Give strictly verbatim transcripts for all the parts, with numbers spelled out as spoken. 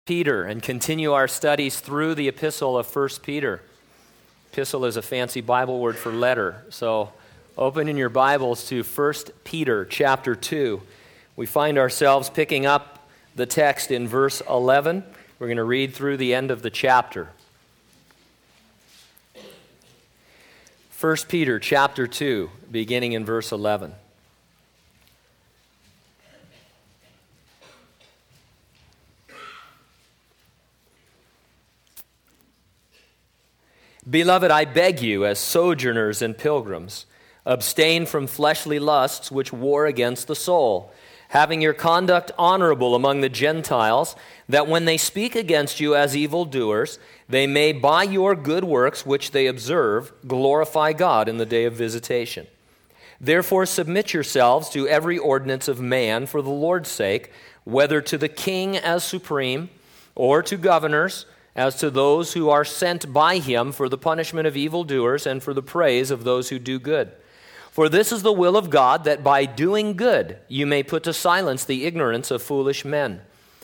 Peter and continue our studies through the epistle of First Peter. Epistle is a fancy Bible word for letter. So open in your Bibles to First Peter chapter two. We find ourselves picking up the text in verse eleven. We're going to read through the end of the chapter. First Peter chapter two, beginning in verse eleven. Beloved, I beg you, as sojourners and pilgrims, abstain from fleshly lusts which war against the soul, having your conduct honorable among the Gentiles, that when they speak against you as evildoers, they may by your good works which they observe glorify God in the day of visitation. Therefore submit yourselves to every ordinance of man for the Lord's sake, whether to the king as supreme, or to governors, as to those who are sent by him for the punishment of evildoers and for the praise of those who do good. For this is the will of God, that by doing good you may put to silence the ignorance of foolish men.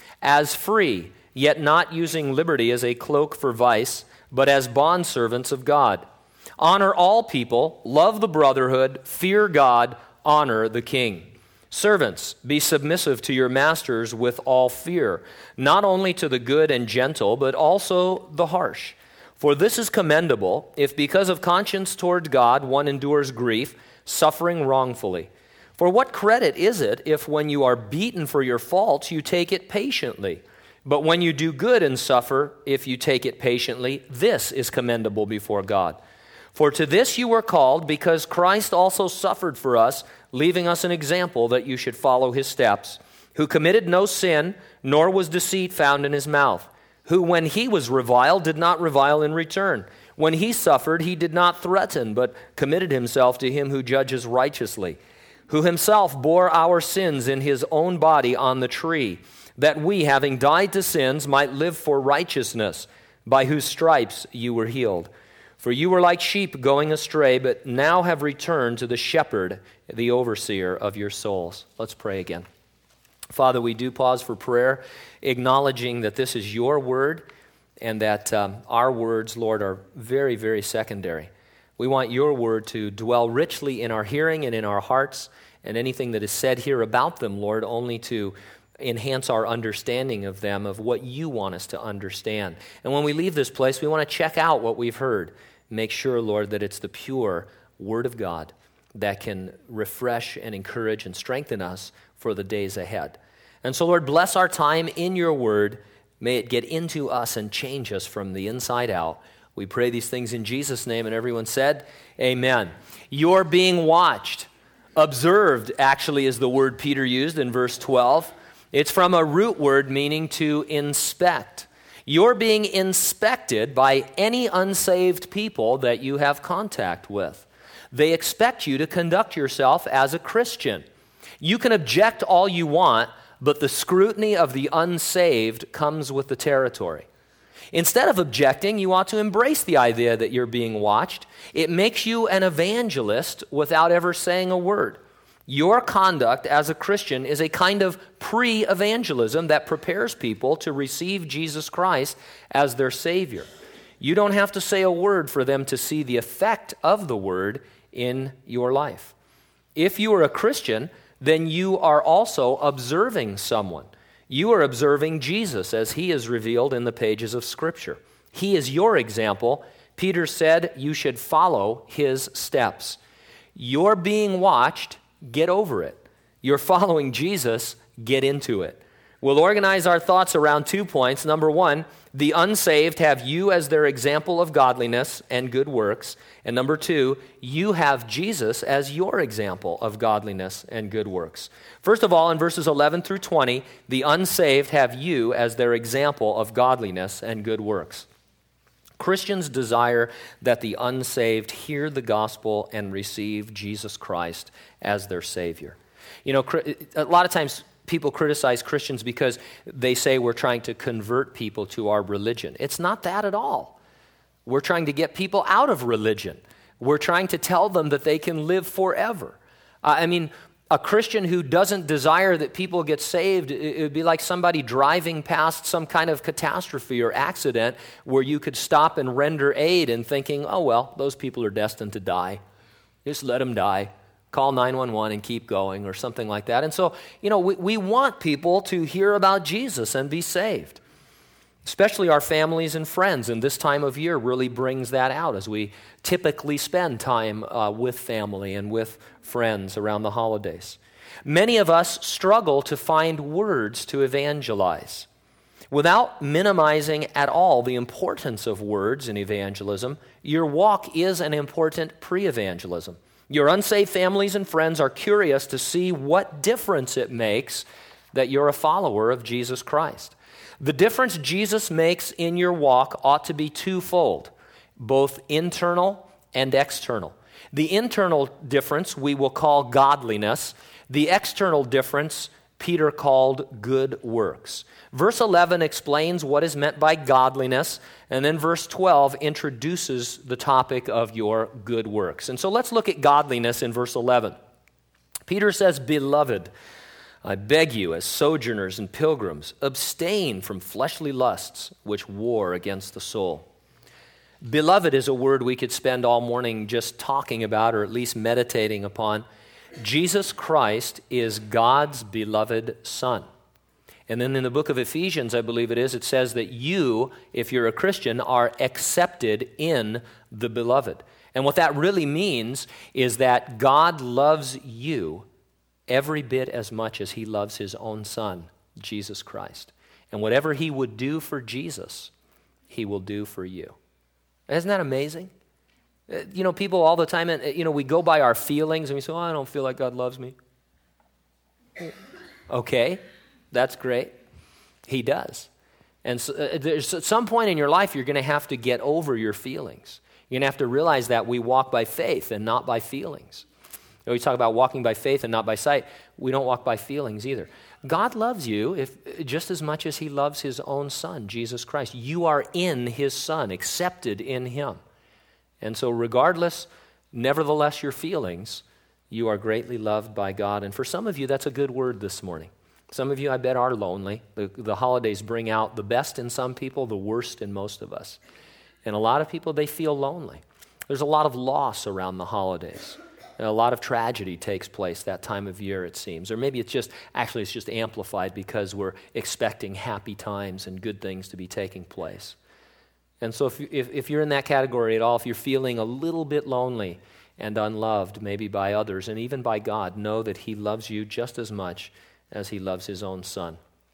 As free, yet not using liberty as a cloak for vice, but as bondservants of God. Honor all people, love the brotherhood, fear God, honor the king. Servants, be submissive to your masters with all fear, not only to the good and gentle, but also the harsh. For this is commendable, if because of conscience toward God one endures grief, suffering wrongfully. For what credit is it if when you are beaten for your faults, you take it patiently? But when you do good and suffer, if you take it patiently, this is commendable before God. For to this you were called, because Christ also suffered for us, leaving us an example that you should follow his steps, who committed no sin, nor was deceit found in his mouth, who when he was reviled did not revile in return. When he suffered, he did not threaten, but committed himself to him who judges righteously, who himself bore our sins in his own body on the tree, that we, having died to sins, might live for righteousness, by whose stripes you were healed. For you were like sheep going astray, but now have returned to the shepherd, the overseer of your souls. Let's pray again. Father, we do pause for prayer, acknowledging that this is your word and that um, our words, Lord, are very, very secondary. We want your word to dwell richly in our hearing and in our hearts, and anything that is said here about them, Lord, only to enhance our understanding of them, of what you want us to understand. And when we leave this place, we want to check out what we've heard. Make sure, Lord, that it's the pure Word of God that can refresh and encourage and strengthen us for the days ahead. And so, Lord, bless our time in your Word. May it get into us and change us from the inside out. We pray these things in Jesus' name, and everyone said, amen. You're being watched. Observed, actually, is the word Peter used in verse twelve. It's from a root word meaning to inspect. You're being inspected by any unsaved people that you have contact with. They expect you to conduct yourself as a Christian. You can object all you want, but the scrutiny of the unsaved comes with the territory. Instead of objecting, you ought to embrace the idea that you're being watched. It makes you an evangelist without ever saying a word. Your conduct as a Christian is a kind of pre-evangelism that prepares people to receive Jesus Christ as their Savior. You don't have to say a word for them to see the effect of the word in your life. If you are a Christian, then you are also observing someone. You are observing Jesus as he is revealed in the pages of Scripture. He is your example. Peter said you should follow his steps. You're being watched. Get over it. You're following Jesus. Get into it. We'll organize our thoughts around two points. Number one, the unsaved have you as their example of godliness and good works. And number two, you have Jesus as your example of godliness and good works. First of all, in verses eleven through twenty, the unsaved have you as their example of godliness and good works. Christians desire that the unsaved hear the gospel and receive Jesus Christ as their Savior. You know, a lot of times people criticize Christians because they say we're trying to convert people to our religion. It's not that at all. We're trying to get people out of religion. We're trying to tell them that they can live forever. Uh, I mean, A Christian who doesn't desire that people get saved, it would be like somebody driving past some kind of catastrophe or accident where you could stop and render aid and thinking, oh, well, those people are destined to die. Just let them die. Call nine one one and keep going or something like that. And so, you know, we, we want people to hear about Jesus and be saved. Especially our families and friends, and this time of year really brings that out as we typically spend time uh, with family and with friends around the holidays. Many of us struggle to find words to evangelize. Without minimizing at all the importance of words in evangelism, your walk is an important pre-evangelism. Your unsaved families and friends are curious to see what difference it makes that you're a follower of Jesus Christ. The difference Jesus makes in your walk ought to be twofold, both internal and external. The internal difference we will call godliness. The external difference Peter called good works. Verse eleven explains what is meant by godliness, and then verse twelve introduces the topic of your good works. And so let's look at godliness in verse eleven. Peter says, "Beloved, I beg you, as sojourners and pilgrims, abstain from fleshly lusts which war against the soul." Beloved is a word we could spend all morning just talking about or at least meditating upon. Jesus Christ is God's beloved Son. And then in the book of Ephesians, I believe it is, it says that you, if you're a Christian, are accepted in the beloved. And what that really means is that God loves you every bit as much as he loves his own Son, Jesus Christ. And whatever he would do for Jesus, he will do for you. Isn't that amazing? You know, people all the time, you know, we go by our feelings and we say, oh, I don't feel like God loves me. Okay, that's great. He does. And so, uh, there's at some point in your life, you're going to have to get over your feelings. You're going to have to realize that we walk by faith and not by feelings. We talk about walking by faith and not by sight. We don't walk by feelings either. God loves you if, just as much as he loves his own Son, Jesus Christ. You are in his Son, accepted in him. And so regardless, nevertheless, your feelings, you are greatly loved by God. And for some of you, that's a good word this morning. Some of you, I bet, are lonely. The, the holidays bring out the best in some people, the worst in most of us. And a lot of people, they feel lonely. There's a lot of loss around the holidays. And a lot of tragedy takes place that time of year, it seems. Or maybe it's just, actually it's just amplified because we're expecting happy times and good things to be taking place. And so if, if, if you're in that category at all, if you're feeling a little bit lonely and unloved, maybe by others and even by God, know that he loves you just as much as he loves his own Son.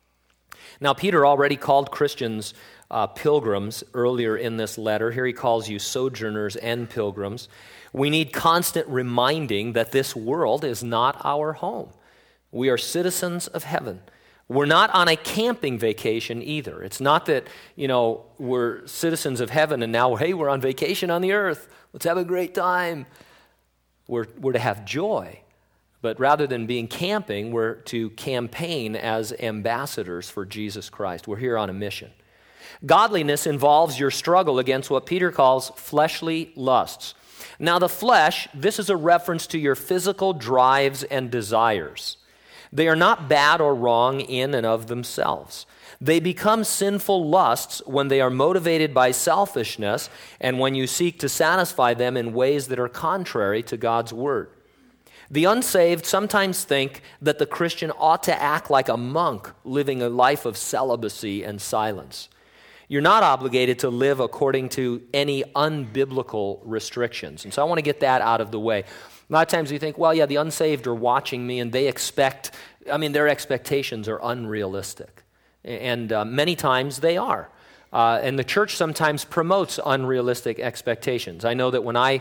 Now, Peter already called Christians uh, pilgrims earlier in this letter. Here he calls you sojourners and pilgrims. We need constant reminding that this world is not our home. We are citizens of heaven. We're not on a camping vacation either. It's not that, you know, we're citizens of heaven and now, hey, we're on vacation on the earth. Let's have a great time. We're, we're to have joy. But rather than being camping, we're to campaign as ambassadors for Jesus Christ. We're here on a mission. Godliness involves your struggle against what Peter calls fleshly lusts. Now, the flesh, this is a reference to your physical drives and desires. They are not bad or wrong in and of themselves. They become sinful lusts when they are motivated by selfishness and when you seek to satisfy them in ways that are contrary to God's word. The unsaved sometimes think that the Christian ought to act like a monk living a life of celibacy and silence. You're not obligated to live according to any unbiblical restrictions. And so I want to get that out of the way. A lot of times we think, well, yeah, the unsaved are watching me and they expect, I mean, their expectations are unrealistic. And uh, many times they are. Uh, and the church sometimes promotes unrealistic expectations. I know that when I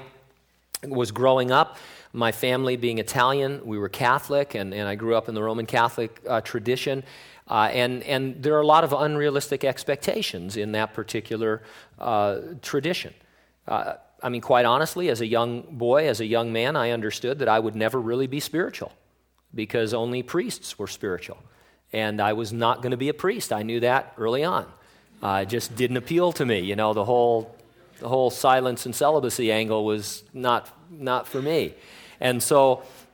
was growing up, my family being Italian, we were Catholic, and, and I grew up in the Roman Catholic uh, tradition. Uh, and, and there are a lot of unrealistic expectations in that particular uh, tradition. Uh, I mean, quite honestly, as a young boy, as a young man, I understood that I would never really be spiritual because only priests were spiritual. And I was not going to be a priest. I knew that early on. Uh, it just didn't appeal to me. You know, the whole the whole silence and celibacy angle was not not for me. And so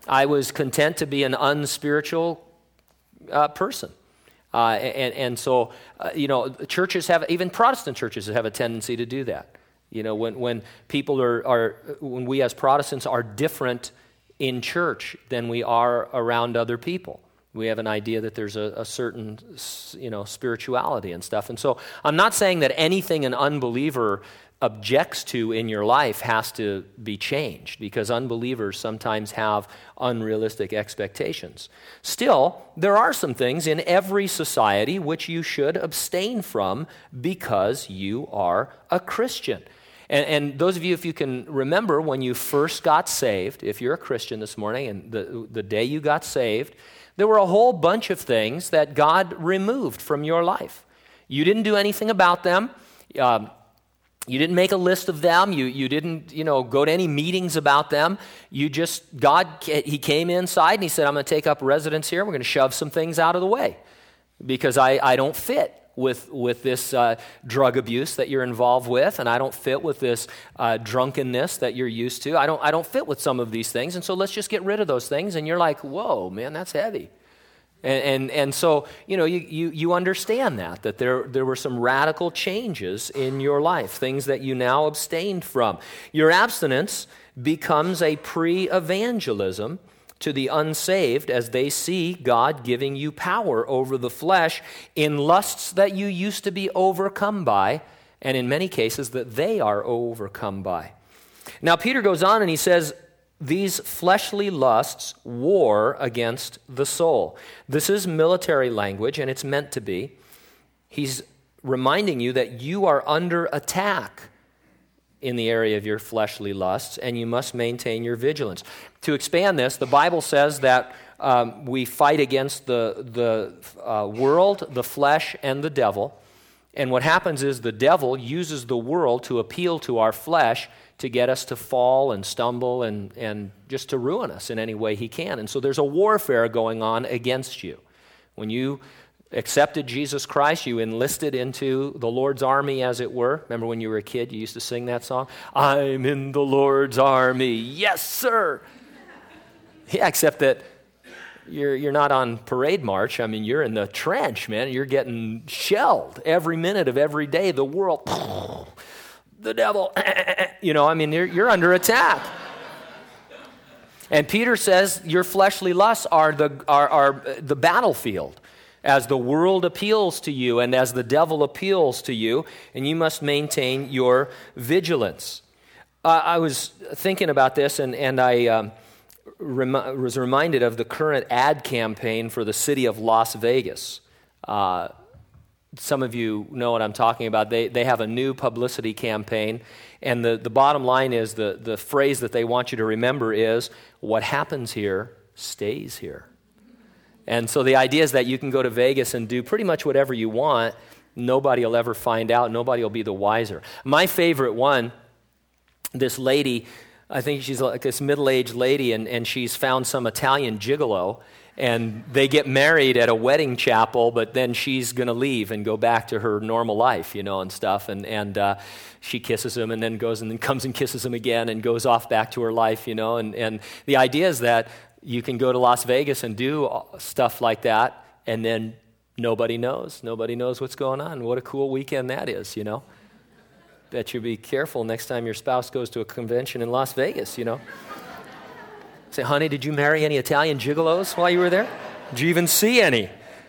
I was content to be an unspiritual uh, person. Uh, and, and so, uh, you know, churches have, even Protestant churches have a tendency to do that. You know, when, when people are, are, when we as Protestants are different in church than we are around other people. We have an idea that there's a, a certain, you know, spirituality and stuff. And so I'm not saying that anything an unbeliever objects to in your life has to be changed, because unbelievers sometimes have unrealistic expectations. Still, there are some things in every society which you should abstain from because you are a Christian. And, and those of you, if you can remember when you first got saved, if you're a Christian this morning and the, the day you got saved, there were a whole bunch of things that God removed from your life. You didn't do anything about them. Um, You didn't make a list of them. You you didn't, you know, go to any meetings about them. You just, God, he came inside and he said, I'm going to take up residence here. We're going to shove some things out of the way because I, I don't fit with, with this uh, drug abuse that you're involved with, and I don't fit with this uh, drunkenness that you're used to. I don't, I don't fit with some of these things, and so let's just get rid of those things. And you're like, whoa, man, that's heavy. And, and and so, you know, you, you you understand that, that there, there were some radical changes in your life, things that you now abstained from. Your abstinence becomes a pre-evangelism to the unsaved as they see God giving you power over the flesh in lusts that you used to be overcome by, and in many cases that they are overcome by. Now, Peter goes on and he says, these fleshly lusts war against the soul. This is military language, and it's meant to be. He's reminding you that you are under attack in the area of your fleshly lusts, and you must maintain your vigilance. To expand this, the Bible says that um, we fight against the, the uh, world, the flesh, and the devil. And what happens is the devil uses the world to appeal to our flesh to get us to fall and stumble and, and just to ruin us in any way he can. And so there's a warfare going on against you. When you accepted Jesus Christ, you enlisted into the Lord's army, as it were. Remember when you were a kid, you used to sing that song? I'm in the Lord's army. Yes, sir. Yeah, except that you're you're not on parade march. I mean, you're in the trench, man. You're getting shelled every minute of every day. The world, the devil, you know, I mean, you're, you're under attack. And Peter says your fleshly lusts are the are, are the battlefield as the world appeals to you and as the devil appeals to you, and you must maintain your vigilance. Uh, I was thinking about this, and, and I um, rem- was reminded of the current ad campaign for the city of Las Vegas. Uh, some of you know what I'm talking about. They they have a new publicity campaign, and the, the bottom line is, the, the phrase that they want you to remember is, what happens here stays here. And so the idea is that you can go to Vegas and do pretty much whatever you want. Nobody will ever find out. Nobody will be the wiser. My favorite one, this lady, I think she's like this middle-aged lady, and, and she's found some Italian gigolo, and they get married at a wedding chapel, but then she's going to leave and go back to her normal life, you know, and stuff. And, and uh, she kisses him and then goes and then comes and kisses him again and goes off back to her life, you know. And, and the idea is that you can go to Las Vegas and do stuff like that, and then nobody knows. Nobody knows what's going on. What a cool weekend that is, you know. Bet you be careful next time your spouse goes to a convention in Las Vegas, you know. Say, honey, did you marry any Italian gigolos while you were there? Did you even see any?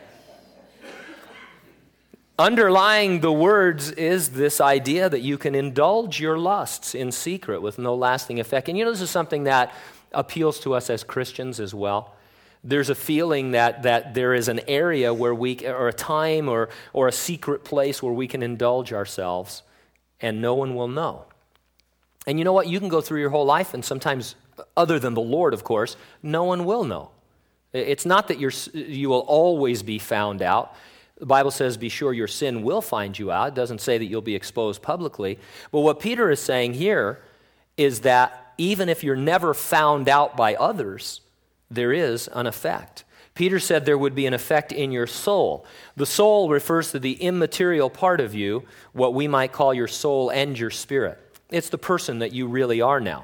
Underlying the words is this idea that you can indulge your lusts in secret with no lasting effect. And you know, this is something that appeals to us as Christians as well. There's a feeling that that there is an area where we, or a time or or a secret place where we can indulge ourselves and no one will know. And you know what? You can go through your whole life, and sometimes, other than the Lord, of course, no one will know. It's not that you're, you will always be found out. The Bible says, be sure your sin will find you out. It doesn't say that you'll be exposed publicly. But what Peter is saying here is that even if you're never found out by others, there is an effect. Peter said there would be an effect in your soul. The soul refers to the immaterial part of you, what we might call your soul and your spirit. It's the person that you really are now.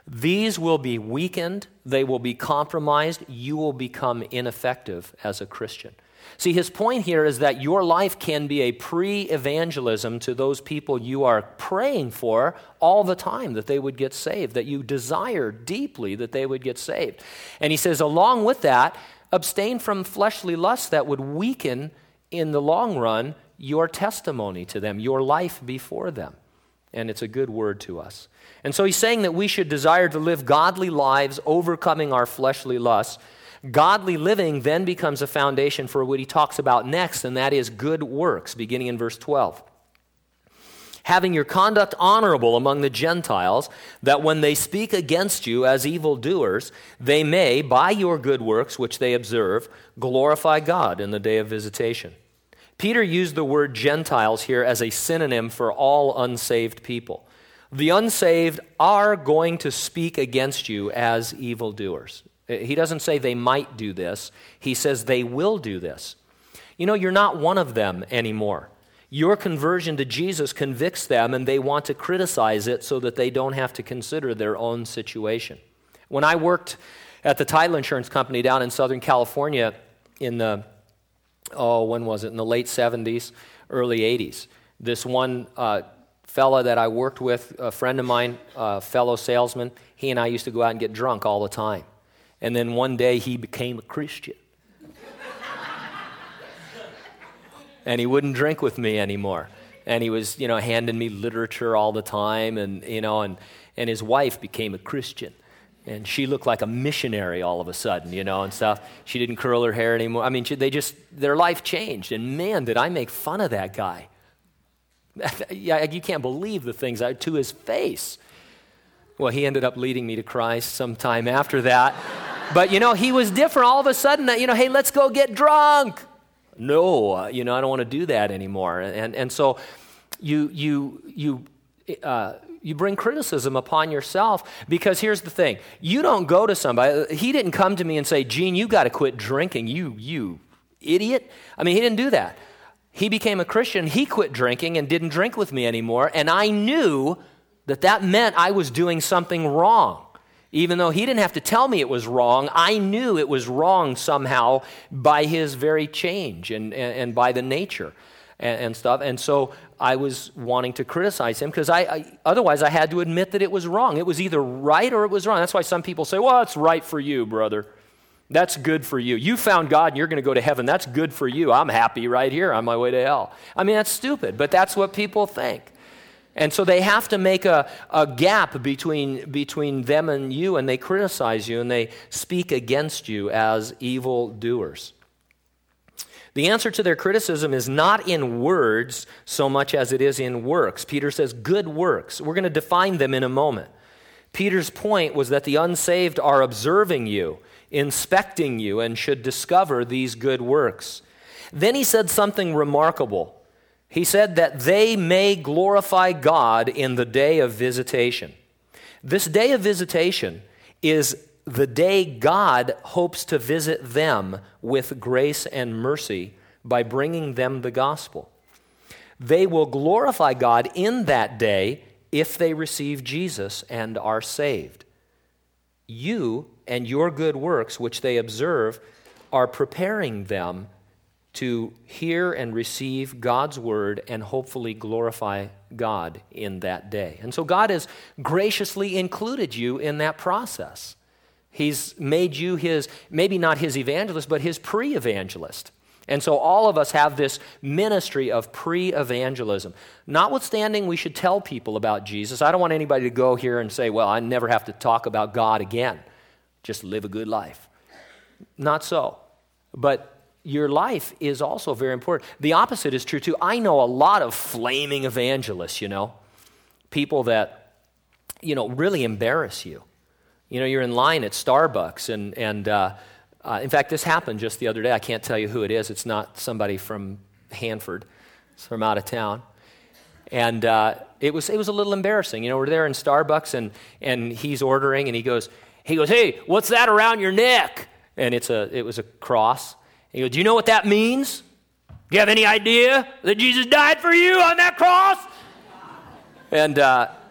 these will be weakened, they will be compromised, you will become ineffective as a Christian. See, his point here is that your life can be a pre-evangelism to those people you are praying for all the time that they would get saved, that you desire deeply that they would get saved. And he says, along with that, abstain from fleshly lusts that would weaken in the long run your testimony to them, your life before them. And it's a good word to us. And so he's saying that we should desire to live godly lives, overcoming our fleshly lusts. Godly living then becomes a foundation for what he talks about next, and that is good works, beginning in verse twelve. Having your conduct honorable among the Gentiles, that when they speak against you as evildoers, they may, by your good works which they observe, glorify God in the day of visitation. Peter used the word Gentiles here as a synonym for all unsaved people. The unsaved are going to speak against you as evildoers. He doesn't say they might do this. He says they will do this. You know, you're not one of them anymore. Your conversion to Jesus convicts them, and they want to criticize it so that they don't have to consider their own situation. When I worked at the title insurance company down in Southern California in the, oh, when was it? In the late seventies, early eighties. This one uh, fella that I worked with, a friend of mine, a fellow salesman, he and I used to go out and get drunk all the time. And then one day he became a Christian. And he wouldn't drink with me anymore. And he was, you know, handing me literature all the time, and, you know, and, and his wife became a Christian. And she looked like a missionary all of a sudden, you know, and stuff. She didn't curl her hair anymore. I mean, she, they just, their life changed. And man, did I make fun of that guy. Yeah, you can't believe the things I, to his face. Well, he ended up leading me to Christ sometime after that. But, you know, he was different. All of a sudden, you know, hey, let's go get drunk. No, uh, you know, I don't want to do that anymore. And and so you you you uh, you bring criticism upon yourself, because here's the thing. You don't go to somebody. He didn't come to me and say, Gene, you got to quit drinking, you you idiot. I mean, he didn't do that. He became a Christian. He quit drinking and didn't drink with me anymore. And I knew that that meant I was doing something wrong. Even though he didn't have to tell me it was wrong, I knew it was wrong somehow by his very change and, and, and by the nature and, and stuff. And so I was wanting to criticize him because I, I otherwise I had to admit that it was wrong. It was either right or it was wrong. That's why some people say, well, it's right for you, brother. That's good for you. You found God and you're going to go to heaven. That's good for you. I'm happy right here on my way to hell. I mean, that's stupid, but that's what people think. And so they have to make a, a gap between, between them and you, and they criticize you, and they speak against you as evildoers. The answer to their criticism is not in words so much as it is in works. Peter says good works. We're going to define them in a moment. Peter's point was that the unsaved are observing you, inspecting you, and should discover these good works. Then he said something remarkable. He said that they may glorify God in the day of visitation. This day of visitation is the day God hopes to visit them with grace and mercy by bringing them the gospel. They will glorify God in that day if they receive Jesus and are saved. You and your good works, which they observe, are preparing them to hear and receive God's word and hopefully glorify God in that day. And so God has graciously included you in that process. He's made you his, maybe not his evangelist, but his pre-evangelist. And so all of us have this ministry of pre-evangelism. Notwithstanding, we should tell people about Jesus. I don't want anybody to go here and say, well, I never have to talk about God again. Just live a good life. Not so. But your life is also very important. The opposite is true too. I know a lot of flaming evangelists, you know, people that, you know, really embarrass you. You know, you're in line at Starbucks, and, and uh, uh, in fact, this happened just the other day. I can't tell you who it is. It's not somebody from Hanford. It's from out of town. And uh, it was it was a little embarrassing. You know, we're there in Starbucks, and and he's ordering, and he goes, he goes, hey, what's that around your neck? And it's a it was a cross. He goes, do you know what that means? Do you have any idea that Jesus died for you on that cross? And uh,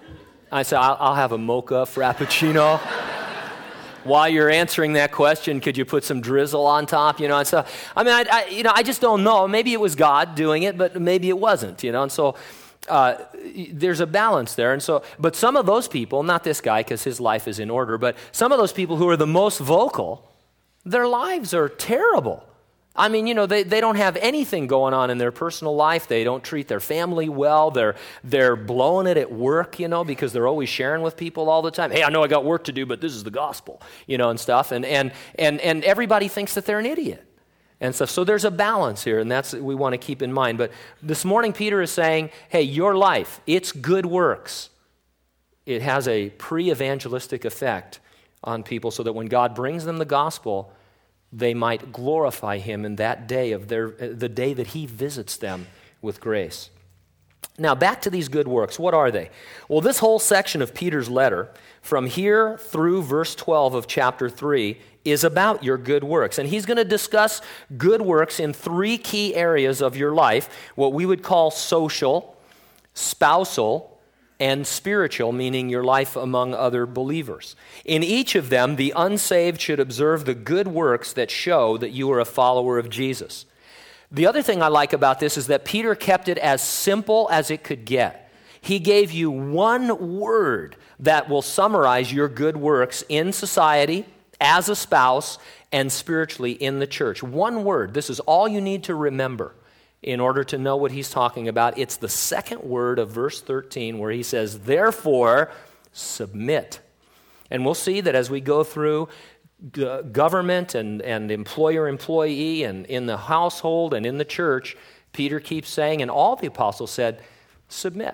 I said, I'll, I'll have a mocha frappuccino. While you're answering that question, could you put some drizzle on top, you know? And so, I mean, I, I, you know, I just don't know. Maybe it was God doing it, but maybe it wasn't, you know? And so uh, there's a balance there. And so, but some of those people, not this guy because his life is in order, but some of those people who are the most vocal, their lives are terrible. I mean, you know, they, they don't have anything going on in their personal life. They don't treat their family well. They're they're blowing it at work, you know, because they're always sharing with people all the time. Hey, I know I got work to do, but this is the gospel, you know, and stuff. And and and and everybody thinks that they're an idiot and stuff. So there's a balance here, and that's what we want to keep in mind. But this morning, Peter is saying, hey, your life, it's good works. It has a pre-evangelistic effect on people so that when God brings them the gospel, they might glorify him in that day of their the day that he visits them with grace. Now, back to these good works. What are they? Well, this whole section of Peter's letter, from here through verse twelve of chapter three, is about your good works. And he's going to discuss good works in three key areas of your life, what we would call social, spousal, and spiritual, meaning your life among other believers. In each of them, the unsaved should observe the good works that show that you are a follower of Jesus. The other thing I like about this is that Peter kept it as simple as it could get. He gave you one word that will summarize your good works in society, as a spouse, and spiritually in the church. One word. This is all you need to remember in order to know what he's talking about. It's the second word of verse thirteen where he says, therefore, submit. And we'll see that as we go through g- government and, and employer-employee and in the household and in the church, Peter keeps saying, and all the apostles said, submit.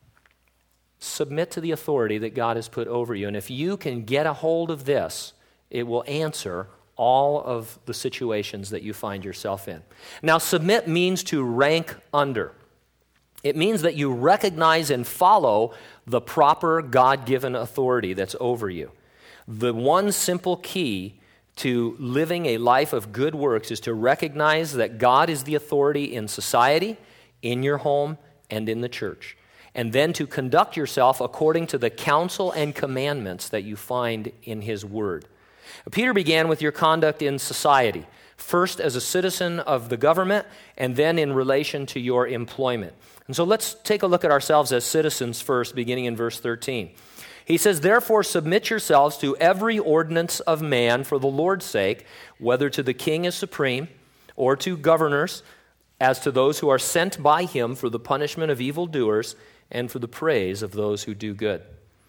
Submit to the authority that God has put over you. And if you can get a hold of this, it will answer all of the situations that you find yourself in. Now, submit means to rank under. It means that you recognize and follow the proper God-given authority that's over you. The one simple key to living a life of good works is to recognize that God is the authority in society, in your home, and in the church. And then to conduct yourself according to the counsel and commandments that you find in his word. Peter began with your conduct in society, first as a citizen of the government, and then in relation to your employment. And so let's take a look at ourselves as citizens first, beginning in verse thirteen. He says, therefore submit yourselves to every ordinance of man for the Lord's sake, whether to the king as supreme, or to governors, as to those who are sent by him for the punishment of evildoers, and for the praise of those who do good.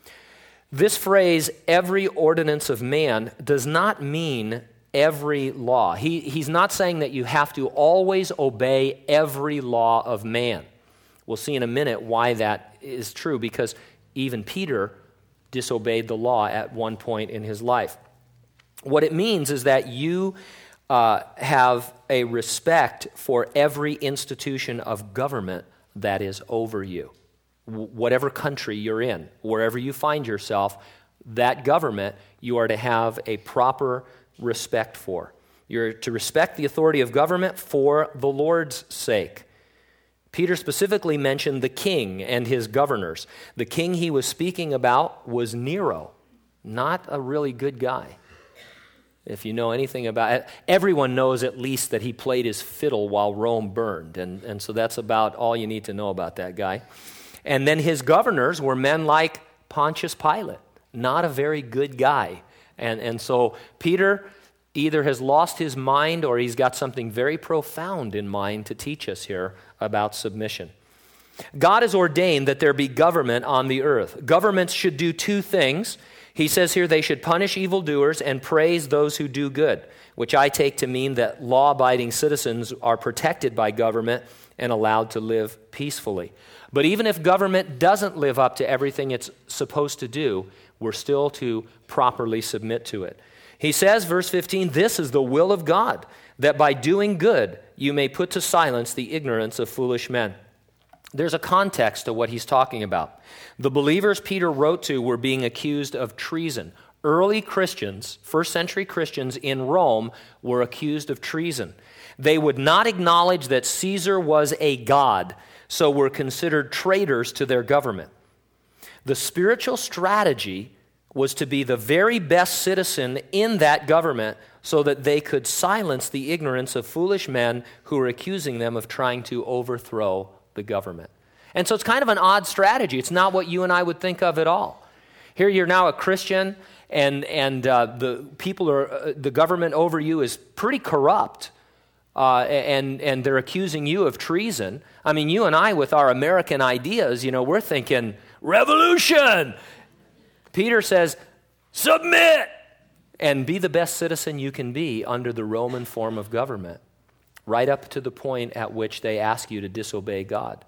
This phrase, every ordinance of man, does not mean every law. He, he's not saying that you have to always obey every law of man. We'll see in a minute why that is true, because even Peter disobeyed the law at one point in his life. What it means is that you uh, have a respect for every institution of government that is over you. Whatever country you're in, wherever you find yourself, that government you are to have a proper respect for. You're to respect the authority of government for the Lord's sake. Peter specifically mentioned the king and his governors. The king he was speaking about was Nero, not a really good guy. If you know anything about it, everyone knows at least that he played his fiddle while Rome burned, and, and so that's about all you need to know about that guy. And then his governors were men like Pontius Pilate, not a very good guy. And, and so Peter either has lost his mind or he's got something very profound in mind to teach us here about submission. God has ordained that there be government on the earth. Governments should do two things. He says here they should punish evildoers and praise those who do good, which I take to mean that law-abiding citizens are protected by government and allowed to live peacefully. But even if government doesn't live up to everything it's supposed to do, we're still to properly submit to it. He says, verse fifteen, this is the will of God, that by doing good you may put to silence the ignorance of foolish men. There's a context to what he's talking about. The believers Peter wrote to were being accused of treason. Early Christians, first century Christians in Rome, were accused of treason. They would not acknowledge that Caesar was a god, so were considered traitors to their government. The spiritual strategy was to be the very best citizen in that government so that they could silence the ignorance of foolish men who were accusing them of trying to overthrow the government. And so it's kind of an odd strategy. It's not what you and I would think of at all. Here you're now a Christian, and and uh, the people are uh, the government over you is pretty corrupt, uh, and and they're accusing you of treason. I mean, you and I, with our American ideas, you know, we're thinking revolution. Peter says, submit and be the best citizen you can be under the Roman form of government, right up to the point at which they ask you to disobey God.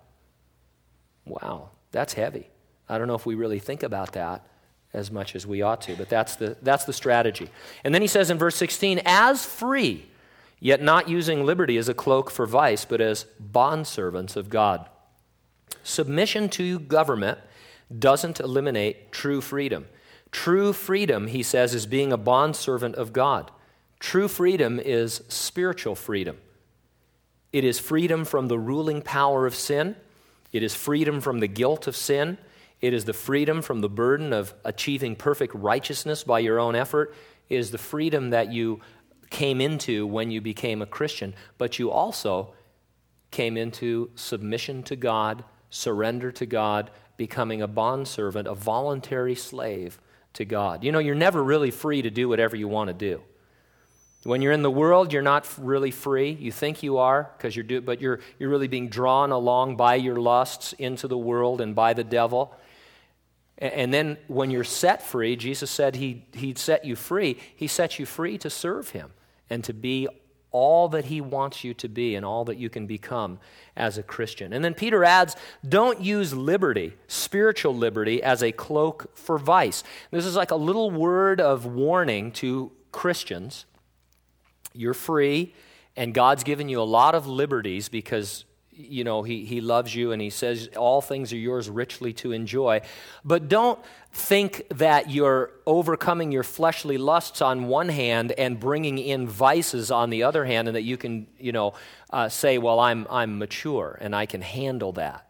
Wow, that's heavy. I don't know if we really think about that as much as we ought to, but that's the that's the strategy. And then he says in verse sixteen, as free, yet not using liberty as a cloak for vice, but as bondservants of God. Submission to government doesn't eliminate true freedom. True freedom, he says, is being a bondservant of God. True freedom is spiritual freedom. It is freedom from the ruling power of sin. It is freedom from the guilt of sin. It is the freedom from the burden of achieving perfect righteousness by your own effort. It is the freedom that you came into when you became a Christian, but you also came into submission to God, surrender to God, becoming a bondservant, a voluntary slave to God. You know, you're never really free to do whatever you want to do. When you're in the world, you're not really free. You think you are, because you're do, but you're you're really being drawn along by your lusts into the world and by the devil. And, and then when you're set free, Jesus said he he'd set you free. He sets you free to serve him and to be all that he wants you to be and all that you can become as a Christian. And then Peter adds, don't use liberty, spiritual liberty, as a cloak for vice. This is like a little word of warning to Christians. You're free, and God's given you a lot of liberties because, you know, he, he loves you and he says all things are yours richly to enjoy. But don't think that you're overcoming your fleshly lusts on one hand and bringing in vices on the other hand, and that you can, you know, uh, say, well, I'm I'm mature and I can handle that.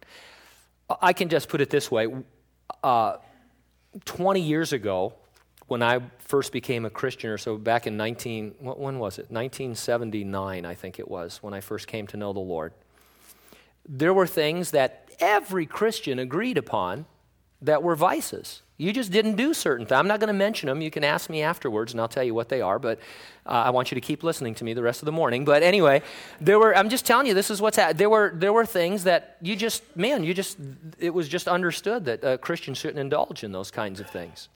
I can just put it this way. Uh, twenty years ago, when I first became a Christian, or so back in nineteen, when was it? nineteen seventy-nine, I think it was, when I first came to know the Lord. There were things that every Christian agreed upon that were vices. You just didn't do certain things. I'm not going to mention them. You can ask me afterwards, and I'll tell you what they are, but uh, I want you to keep listening to me the rest of the morning. But anyway, there were, I'm just telling you, this is what's happening. There were, there were things that you just, man, you just, it was just understood that uh, Christians shouldn't indulge in those kinds of things.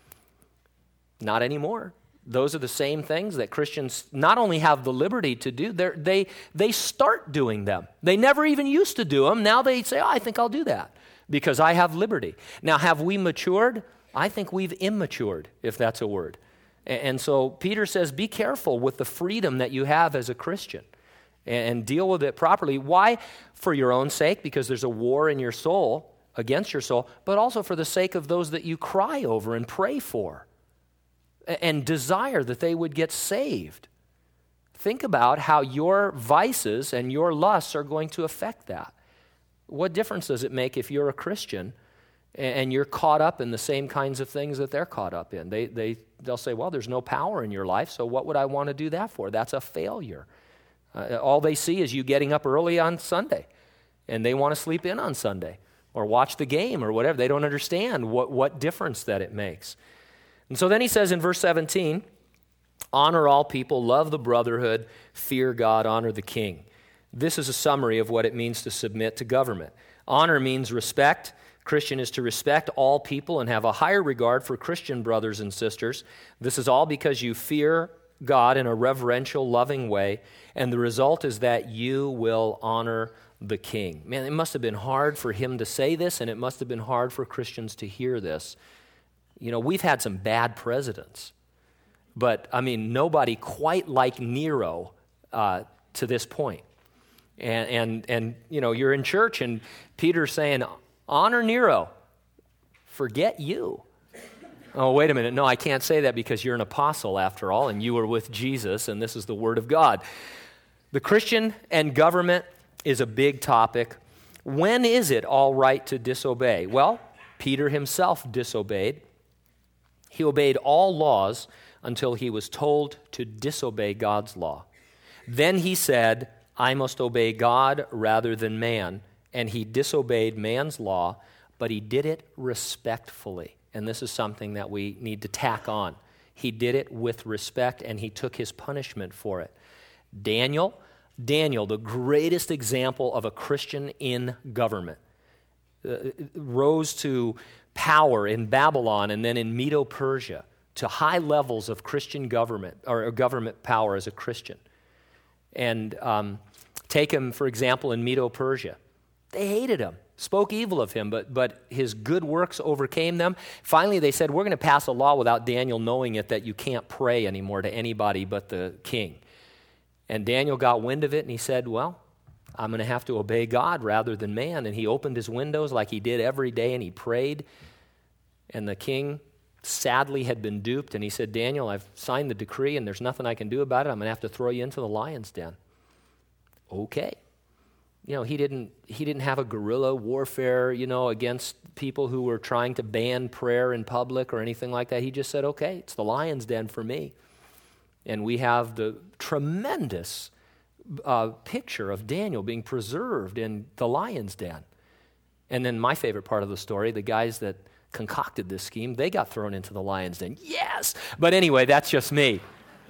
Not anymore. Those are the same things that Christians not only have the liberty to do, they they start doing them. They never even used to do them. Now they say, oh, I think I'll do that because I have liberty. Now, have we matured? I think we've immatured, if that's a word. And so Peter says, be careful with the freedom that you have as a Christian and deal with it properly. Why? For your own sake, because there's a war in your soul, against your soul, but also for the sake of those that you cry over and pray for and desire that they would get saved. Think about how your vices and your lusts are going to affect that. What difference does it make if you're a Christian and you're caught up in the same kinds of things that they're caught up in? They, they, they'll say, well, there's no power in your life, so what would I want to do that for? That's a failure. Uh, all they see is you getting up early on Sunday, and they want to sleep in on Sunday or watch the game or whatever. They don't understand what, what difference that it makes. And so then he says in verse seventeen, honor all people, love the brotherhood, fear God, honor the king. This is a summary of what it means to submit to government. Honor means respect. Christian is to respect all people and have a higher regard for Christian brothers and sisters. This is all because you fear God in a reverential, loving way, and the result is that you will honor the king. Man, it must have been hard for him to say this, and it must have been hard for Christians to hear this. You know, we've had some bad presidents, but, I mean, nobody quite like Nero uh, to this point. And, and, and, you know, you're in church, and Peter's saying, honor Nero, forget you. Oh, wait a minute. No, I can't say that because you're an apostle, after all, and you were with Jesus, and this is the Word of God. The Christian and government is a big topic. When is it all right to disobey? Well, Peter himself disobeyed. He obeyed all laws until he was told to disobey God's law. Then he said, I must obey God rather than man. And he disobeyed man's law, but he did it respectfully. And this is something that we need to tack on. He did it with respect, and he took his punishment for it. Daniel, Daniel, the greatest example of a Christian in government, uh, rose to power in Babylon and then in Medo-Persia, to high levels of Christian government, or government power as a Christian. And um, take him, for example, in Medo-Persia. They hated him, spoke evil of him, but, but his good works overcame them. Finally, they said, we're going to pass a law without Daniel knowing it that you can't pray anymore to anybody but the king. And Daniel got wind of it, and he said, well, I'm going to have to obey God rather than man. And he opened his windows like he did every day, and he prayed. And the king sadly had been duped, and he said, Daniel, I've signed the decree, and there's nothing I can do about it. I'm going to have to throw you into the lion's den. Okay. You know, he didn't he didn't have a guerrilla warfare, you know, against people who were trying to ban prayer in public or anything like that. He just said, okay, it's the lion's den for me. And we have the tremendous uh, picture of Daniel being preserved in the lion's den. And then my favorite part of the story, the guys that concocted this scheme, they got thrown into the lion's den. Yes! But anyway, that's just me.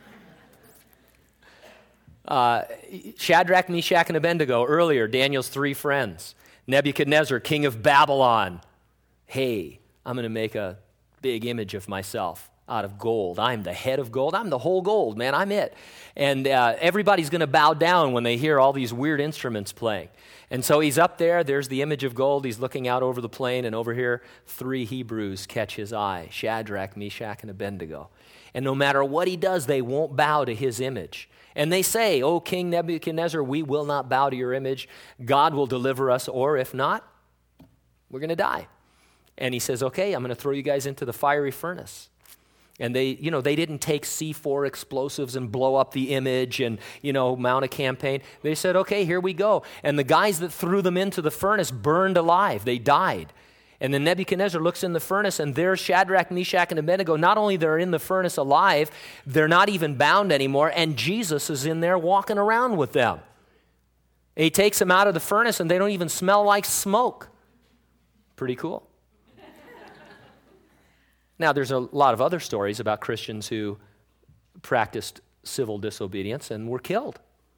Uh, Shadrach, Meshach, and Abednego, earlier, Daniel's three friends. Nebuchadnezzar, king of Babylon. Hey, I'm going to make a big image of myself out of gold. I'm the head of gold. I'm the whole gold, man. I'm it. And uh, everybody's going to bow down when they hear all these weird instruments playing. And so he's up there. There's the image of gold. He's looking out over the plain, and over here, three Hebrews catch his eye, Shadrach, Meshach, and Abednego. And no matter what he does, they won't bow to his image. And they say, O King Nebuchadnezzar, we will not bow to your image. God will deliver us, or if not, we're going to die. And he says, okay, I'm going to throw you guys into the fiery furnace. And they, you know, they didn't take C four explosives and blow up the image and, you know, mount a campaign. They said, okay, here we go. And the guys that threw them into the furnace burned alive. They died. And then Nebuchadnezzar looks in the furnace, and there's Shadrach, Meshach, and Abednego. Not only they're in the furnace alive, they're not even bound anymore, and Jesus is in there walking around with them. He takes them out of the furnace, and they don't even smell like smoke. Pretty cool. Now, there's a lot of other stories about Christians who practiced civil disobedience and were killed.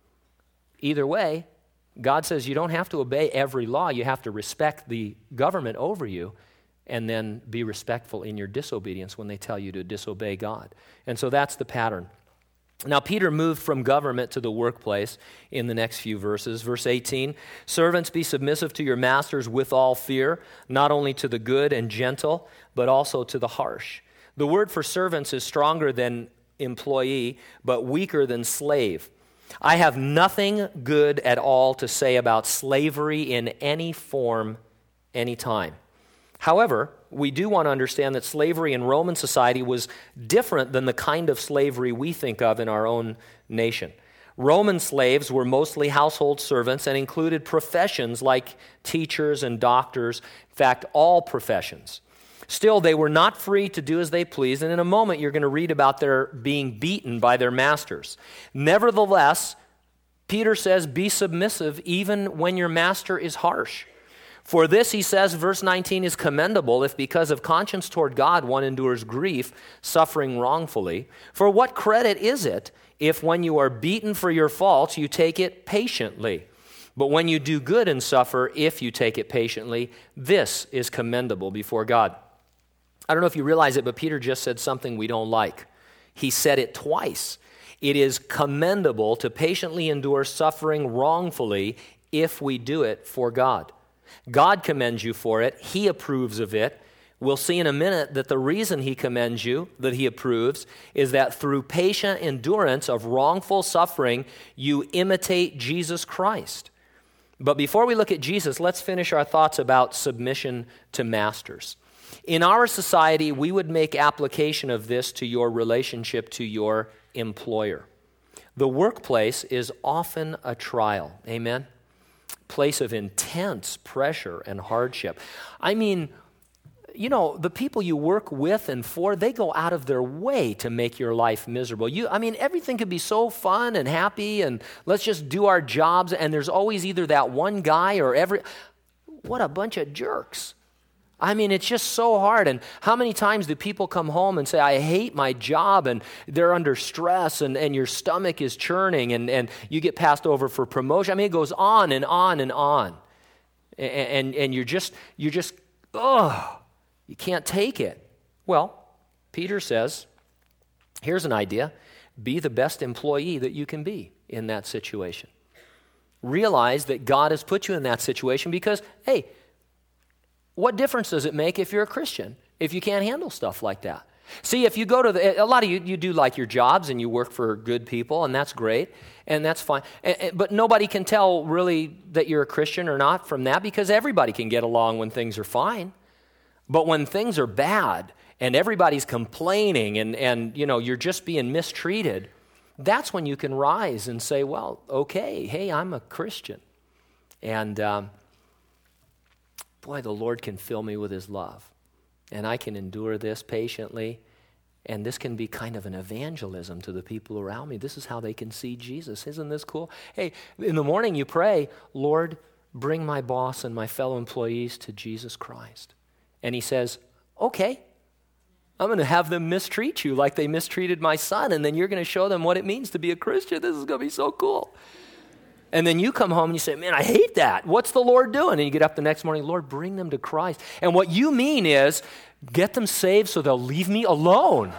Either way, God says you don't have to obey every law. You have to respect the government over you and then be respectful in your disobedience when they tell you to disobey God. And so that's the pattern. Now, Peter moved from government to the workplace in the next few verses. Verse eighteen, servants, be submissive to your masters with all fear, not only to the good and gentle, but also to the harsh. The word for servants is stronger than employee, but weaker than slave. I have nothing good at all to say about slavery in any form, any time. However, we do want to understand that slavery in Roman society was different than the kind of slavery we think of in our own nation. Roman slaves were mostly household servants and included professions like teachers and doctors, in fact, all professions. Still, they were not free to do as they pleased, and in a moment you're going to read about their being beaten by their masters. Nevertheless, Peter says, be submissive even when your master is harsh. For this, he says, verse nineteen, is commendable if because of conscience toward God one endures grief, suffering wrongfully. For what credit is it if when you are beaten for your faults, you take it patiently? But when you do good and suffer, if you take it patiently, this is commendable before God. I don't know if you realize it, but Peter just said something we don't like. He said it twice. It is commendable to patiently endure suffering wrongfully if we do it for God. God commends you for it. He approves of it. We'll see in a minute that the reason he commends you, that he approves, is that through patient endurance of wrongful suffering, you imitate Jesus Christ. But before we look at Jesus, let's finish our thoughts about submission to masters. In our society, we would make application of this to your relationship to your employer. The workplace is often a trial. Amen? Place of intense pressure and hardship. I mean, you know, the people you work with and for, they go out of their way to make your life miserable. You, I mean, everything could be so fun and happy and let's just do our jobs, and there's always either that one guy or every, what a bunch of jerks. I mean, it's just so hard. And how many times do people come home and say, I hate my job, and they're under stress, and, and your stomach is churning, and, and you get passed over for promotion. I mean, it goes on and on and on. And, and, and you're just, you're just, ugh, you can't take it. Well, Peter says, here's an idea. Be the best employee that you can be in that situation. Realize that God has put you in that situation because, hey, what difference does it make if you're a Christian, if you can't handle stuff like that? See, if you go to the, a lot of you, you do like your jobs and you work for good people, and that's great, and that's fine. And, and, but nobody can tell really that you're a Christian or not from that, because everybody can get along when things are fine. But when things are bad and everybody's complaining and, and you know, you're just being mistreated, that's when you can rise and say, well, okay, hey, I'm a Christian. And um, boy, the Lord can fill me with his love. And I can endure this patiently. And this can be kind of an evangelism to the people around me. This is how they can see Jesus. Isn't this cool? Hey, in the morning you pray, Lord, bring my boss and my fellow employees to Jesus Christ. And he says, okay, I'm going to have them mistreat you like they mistreated my son, and then you're going to show them what it means to be a Christian. This is going to be so cool. And then you come home and you say, man, I hate that. What's the Lord doing? And you get up the next morning, Lord, bring them to Christ. And what you mean is, get them saved so they'll leave me alone.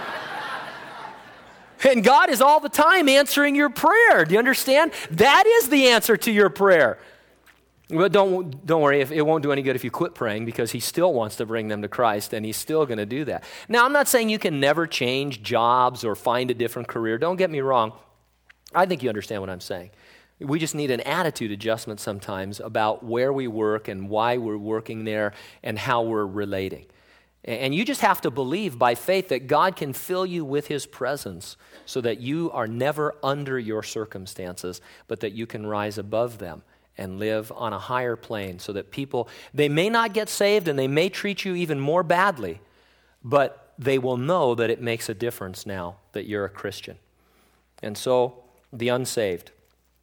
And God is all the time answering your prayer. Do you understand? That is the answer to your prayer. But don't, don't worry, if, it won't do any good if you quit praying, because he still wants to bring them to Christ, and he's still going to do that. Now, I'm not saying you can never change jobs or find a different career. Don't get me wrong. I think you understand what I'm saying. We just need an attitude adjustment sometimes about where we work and why we're working there and how we're relating. And you just have to believe by faith that God can fill you with his presence so that you are never under your circumstances, but that you can rise above them and live on a higher plane so that people, they may not get saved and they may treat you even more badly, but they will know that it makes a difference now that you're a Christian. And so, the unsaved.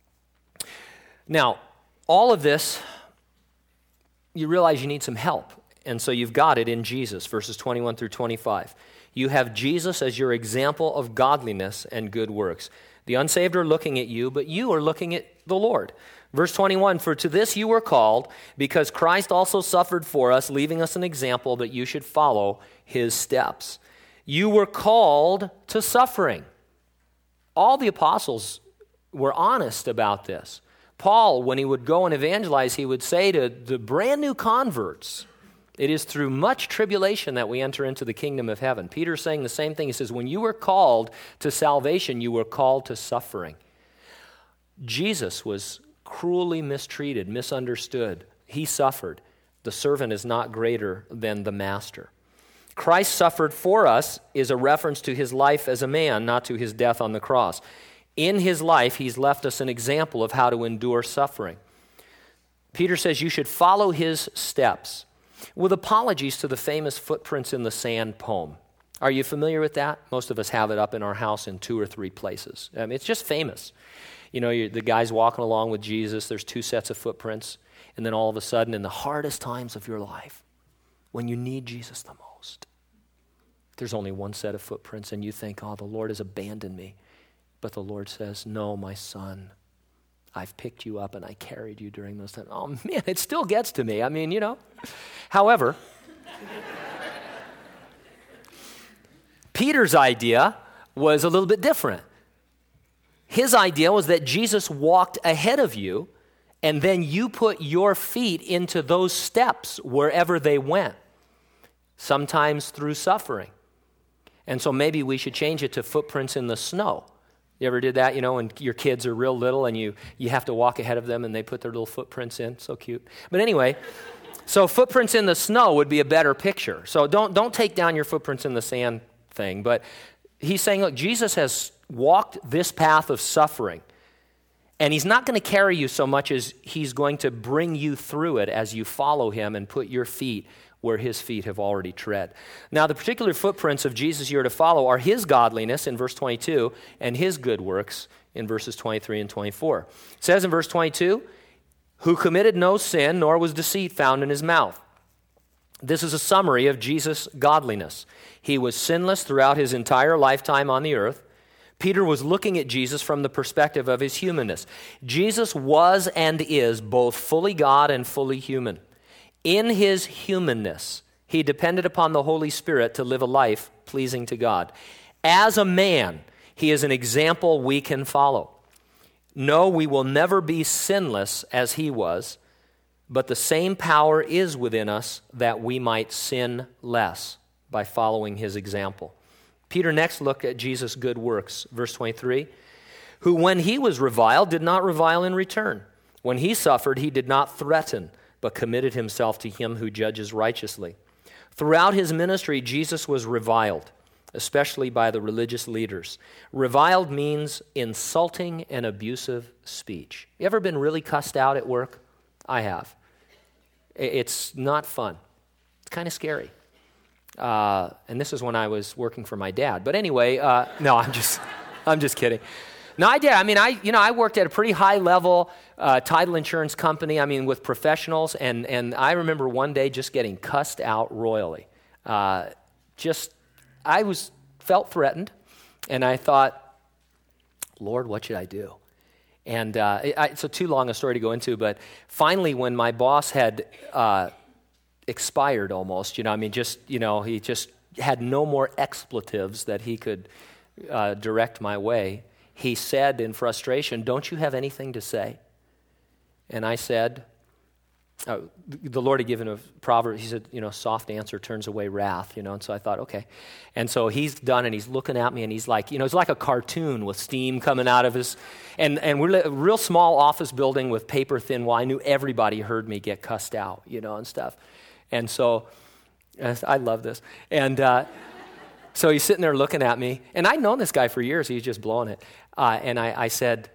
Now, all of this, you realize you need some help. And so you've got it in Jesus, verses twenty-one through twenty-five. You have Jesus as your example of godliness and good works. The unsaved are looking at you, but you are looking at the Lord. Verse twenty-one, for to this you were called, because Christ also suffered for us, leaving us an example that you should follow his steps. You were called to suffering. All the apostles were honest about this. Paul, when he would go and evangelize, he would say to the brand new converts, it is through much tribulation that we enter into the kingdom of heaven. Peter's saying the same thing. He says, when you were called to salvation, you were called to suffering. Jesus was cruelly mistreated, misunderstood. He suffered. The servant is not greater than the master. Christ suffered for us is a reference to his life as a man, not to his death on the cross. In his life, he's left us an example of how to endure suffering. Peter says you should follow his steps, with apologies to the famous footprints in the sand poem. Are you familiar with that? Most of us have it up in our house in two or three places. I mean, it's just famous. You know, you're, the guy's walking along with Jesus, there's two sets of footprints, and then all of a sudden, in the hardest times of your life, when you need Jesus the most, there's only one set of footprints, and you think, oh, the Lord has abandoned me. But the Lord says, no, my son, I've picked you up and I carried you during those times. Oh, man, it still gets to me. I mean, you know. However, Peter's idea was a little bit different. His idea was that Jesus walked ahead of you, and then you put your feet into those steps wherever they went, sometimes through suffering. And so maybe we should change it to footprints in the snow. You ever did that, you know, when your kids are real little and you, you have to walk ahead of them and they put their little footprints in? So cute. But anyway, so footprints in the snow would be a better picture. So don't, don't take down your footprints in the sand thing. But he's saying, look, Jesus has walked this path of suffering. And he's not going to carry you so much as he's going to bring you through it as you follow him and put your feet where his feet have already tread. Now, the particular footprints of Jesus you're to follow are his godliness in verse twenty-two and his good works in verses twenty-three and twenty-four. It says in verse twenty-two, who committed no sin, nor was deceit found in his mouth. This is a summary of Jesus' godliness. He was sinless throughout his entire lifetime on the earth. Peter was looking at Jesus from the perspective of his humanness. Jesus was and is both fully God and fully human. In his humanness, he depended upon the Holy Spirit to live a life pleasing to God. As a man, he is an example we can follow. No, we will never be sinless as he was, but the same power is within us that we might sin less by following his example. Peter next looked at Jesus' good works, verse twenty-three, who when he was reviled did not revile in return. When he suffered, he did not threaten, but committed himself to him who judges righteously. Throughout his ministry, Jesus was reviled, especially by the religious leaders. Reviled means insulting and abusive speech. You ever been really cussed out at work? I have. It's not fun. It's kind of scary. Uh, and this is when I was working for my dad. But anyway, uh, no, I'm just, I'm just kidding. No, I did. I mean, I you know I worked at a pretty high level uh, title insurance company. I mean, with professionals, and and I remember one day just getting cussed out royally. Uh, just I was felt threatened, and I thought, Lord, what should I do? And uh, I, it's a too long a story to go into, but finally, when my boss had uh, expired almost, you know, I mean, just you know, he just had no more expletives that he could uh, direct my way. He said in frustration, don't you have anything to say? And I said, uh, the Lord had given a proverb. He said, you know, soft answer turns away wrath, you know. And so I thought, okay. And so he's done, and he's looking at me, and he's like, you know, it's like a cartoon with steam coming out of his, and, and we're a real small office building with paper thin wall. I knew everybody heard me get cussed out, you know, and stuff. And so I love this. And uh, so he's sitting there looking at me, and I'd known this guy for years. He's just blowing it. Uh, and I, I said,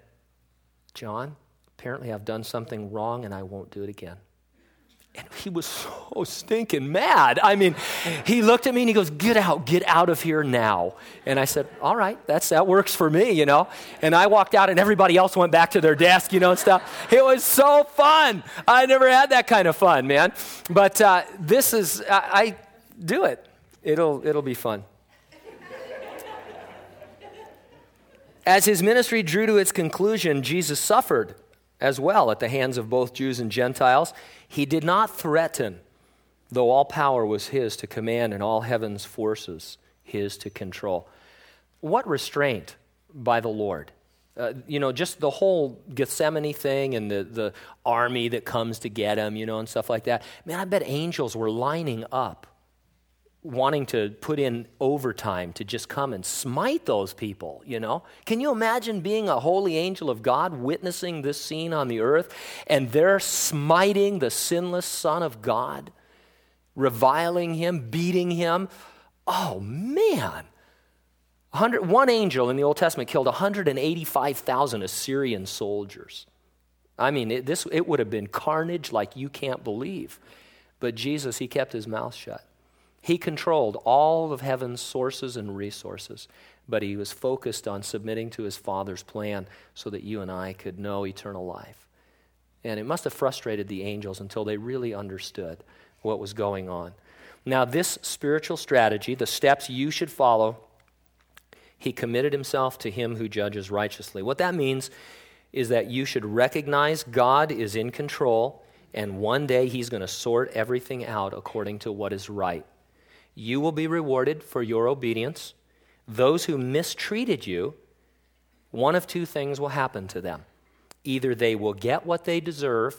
John, apparently I've done something wrong, and I won't do it again. And he was so stinking mad. I mean, he looked at me and he goes, get out, get out of here now. And I said, all right, that's that works for me, you know. And I walked out and everybody else went back to their desk, you know, and stuff. It was so fun. I never had that kind of fun, man. But uh, this is, I, I do it. It'll it'll be fun. As his ministry drew to its conclusion, Jesus suffered as well at the hands of both Jews and Gentiles. He did not threaten, though all power was his to command and all heaven's forces his to control. What restraint by the Lord. Uh, you know, just the whole Gethsemane thing and the, the army that comes to get him, you know, and stuff like that. Man, I bet angels were lining up, wanting to put in overtime to just come and smite those people, you know? Can you imagine being a holy angel of God witnessing this scene on the earth, and they're smiting the sinless Son of God, reviling him, beating him? Oh, man. one hundred, one angel in the Old Testament killed one hundred eighty-five thousand Assyrian soldiers. I mean, it, this it would have been carnage like you can't believe. But Jesus, he kept his mouth shut. He controlled all of heaven's sources and resources, but he was focused on submitting to his Father's plan so that you and I could know eternal life. And it must have frustrated the angels until they really understood what was going on. Now, this spiritual strategy, the steps you should follow, he committed himself to him who judges righteously. What that means is that you should recognize God is in control, and one day he's going to sort everything out according to what is right. You will be rewarded for your obedience. Those who mistreated you, one of two things will happen to them. Either they will get what they deserve,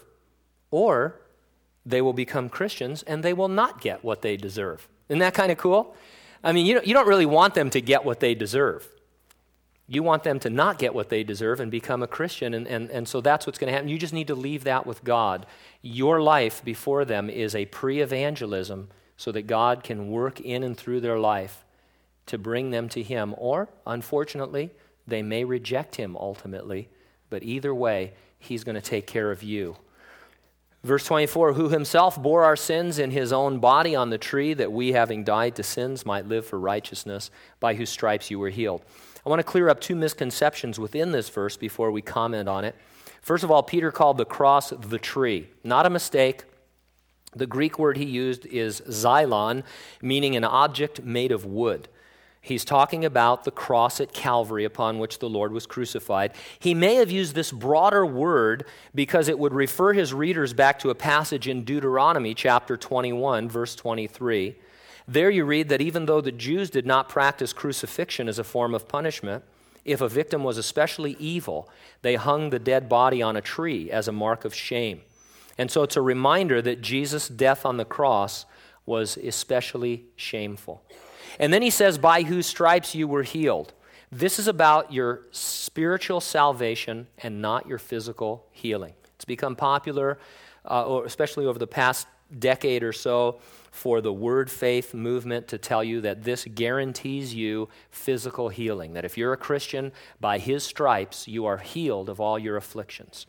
or they will become Christians and they will not get what they deserve. Isn't that kind of cool? I mean, you don't, you don't really want them to get what they deserve. You want them to not get what they deserve and become a Christian, and, and, and so that's what's going to happen. You just need to leave that with God. Your life before them is a pre-evangelism so that God can work in and through their life to bring them to him. Or, unfortunately, they may reject him ultimately, But either way, he's going to take care of you. Verse twenty-four, who himself bore our sins in his own body on the tree, that we, having died to sins, might live for righteousness, by whose stripes you were healed. I want to clear up two misconceptions within this verse before we comment on it. First of all, Peter called the cross the tree. Not a mistake. The Greek word he used is xylon, meaning an object made of wood. He's talking about the cross at Calvary upon which the Lord was crucified. He may have used this broader word because it would refer his readers back to a passage in Deuteronomy chapter twenty-one, verse twenty-three. There you read that even though the Jews did not practice crucifixion as a form of punishment, if a victim was especially evil, they hung the dead body on a tree as a mark of shame. And so it's a reminder that Jesus' death on the cross was especially shameful. And then he says, by whose stripes you were healed. This is about your spiritual salvation and not your physical healing. It's become popular, uh, or especially over the past decade or so, for the word faith movement to tell you that this guarantees you physical healing, that if you're a Christian, by his stripes, you are healed of all your afflictions.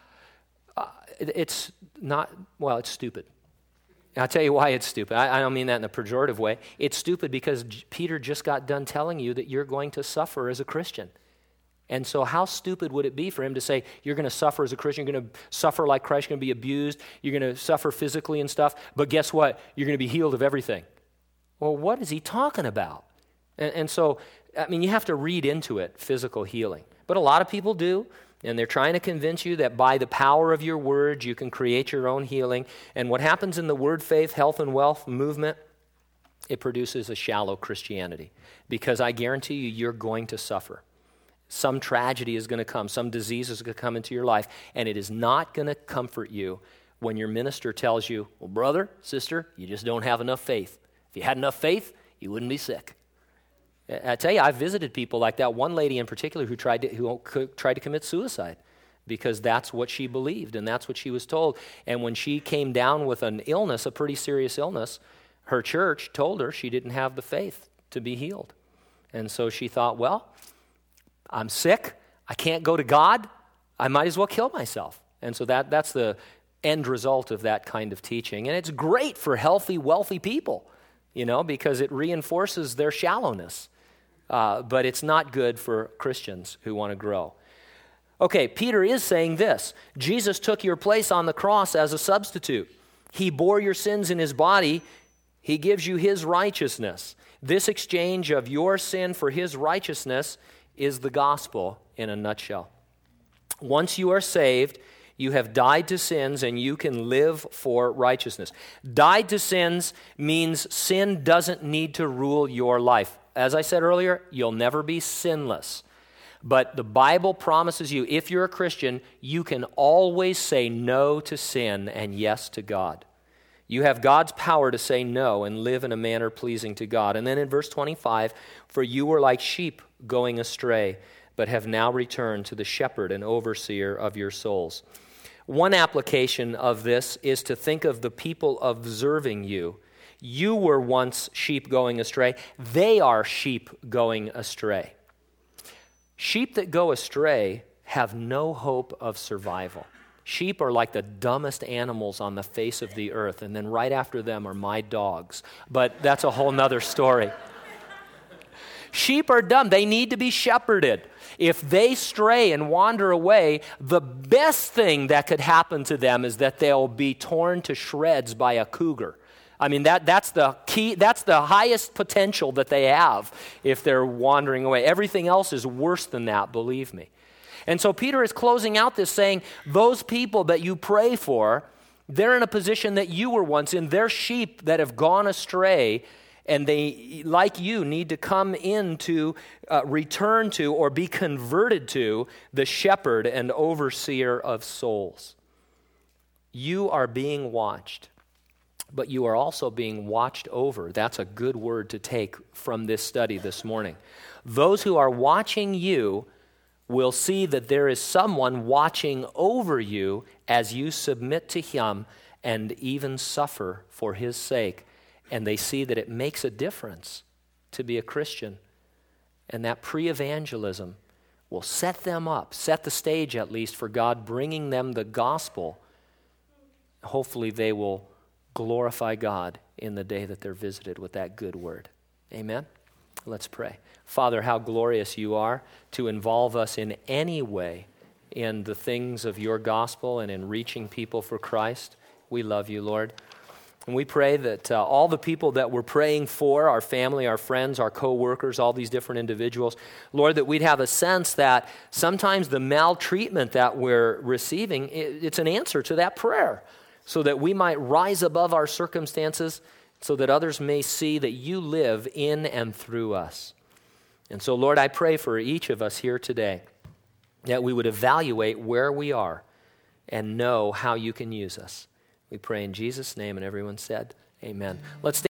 Uh, it, it's not, well, it's stupid. I'll tell you why it's stupid. I, I don't mean that in a pejorative way. It's stupid because J- Peter just got done telling you that you're going to suffer as a Christian. And so how stupid would it be for him to say, you're going to suffer as a Christian, you're going to suffer like Christ, you're going to be abused, you're going to suffer physically and stuff, but guess what? You're going to be healed of everything. Well, what is he talking about? And, and so, I mean, you have to read into it, physical healing. But a lot of people do. And they're trying to convince you that by the power of your words, you can create your own healing. And what happens in the word faith, health, and wealth movement, it produces a shallow Christianity. Because I guarantee you, you're going to suffer. Some tragedy is going to come. Some disease is going to come into your life. And it is not going to comfort you when your minister tells you, well, brother, sister, you just don't have enough faith. If you had enough faith, you wouldn't be sick. I tell you, I've visited people like that. One lady in particular who tried to who tried to commit suicide because that's what she believed and that's what she was told. And when she came down with an illness, a pretty serious illness, her church told her she didn't have the faith to be healed. And so she thought, well, I'm sick. I can't go to God. I might as well kill myself. And so that that's the end result of that kind of teaching. And it's great for healthy, wealthy people, you know, because it reinforces their shallowness. Uh, but it's not good for Christians who want to grow. Okay, Peter is saying this. Jesus took your place on the cross as a substitute. He bore your sins in his body. He gives you his righteousness. This exchange of your sin for his righteousness is the gospel in a nutshell. Once you are saved, you have died to sins and you can live for righteousness. Died to sins means sin doesn't need to rule your life. As I said earlier, you'll never be sinless. But the Bible promises you, if you're a Christian, you can always say no to sin and yes to God. You have God's power to say no and live in a manner pleasing to God. And then in verse twenty-five, for you were like sheep going astray, but have now returned to the shepherd and overseer of your souls. One application of this is to think of the people observing you. You were once sheep going astray. They are sheep going astray. Sheep that go astray have no hope of survival. Sheep are like the dumbest animals on the face of the earth, and then right after them are my dogs. But that's a whole nother story. Sheep are dumb. They need to be shepherded. If they stray and wander away, the best thing that could happen to them is that they'll be torn to shreds by a cougar. I mean, that that's the key, that's the highest potential that they have if they're wandering away. Everything else is worse than that, believe me. And so Peter is closing out this saying, those people that you pray for, they're in a position that you were once in. They're sheep that have gone astray, and they, like you, need to come into, uh, return to, or be converted to the shepherd and overseer of souls. You are being watched. But you are also being watched over. That's a good word to take from this study this morning. Those who are watching you will see that there is someone watching over you as you submit to him and even suffer for his sake. And they see that it makes a difference to be a Christian. And that pre-evangelism, will set them up, set the stage at least for God bringing them the gospel. Hopefully they will glorify God in the day that they're visited with that good word. Amen? Let's pray. Father, how glorious you are to involve us in any way in the things of your gospel and in reaching people for Christ. We love you, Lord. And we pray that uh, all the people that we're praying for, our family, our friends, our co-workers, all these different individuals, Lord, that we'd have a sense that sometimes the maltreatment that we're receiving, it, it's an answer to that prayer, so that we might rise above our circumstances, so that others may see that you live in and through us. And so, Lord, I pray for each of us here today that we would evaluate where we are and know how you can use us. We pray in Jesus' name, and everyone said, amen. Let's